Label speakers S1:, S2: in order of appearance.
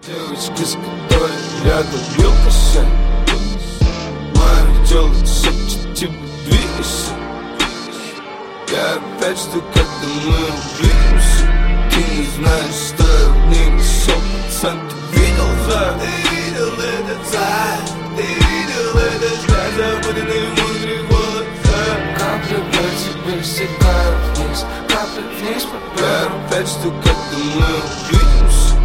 S1: Девочка, с которой я добился, мое тело шепчет тебе двигайся. Я опять жду, когда мы увидимся. Ты не знаешь, что я в ней на 100% видел, да? Ты видел этот сайт, ты видел этот взгляд, запутанный внутри глаза. Капли по тебе стекают вниз, капли вниз по. Я опять жду, когда мы увидимся.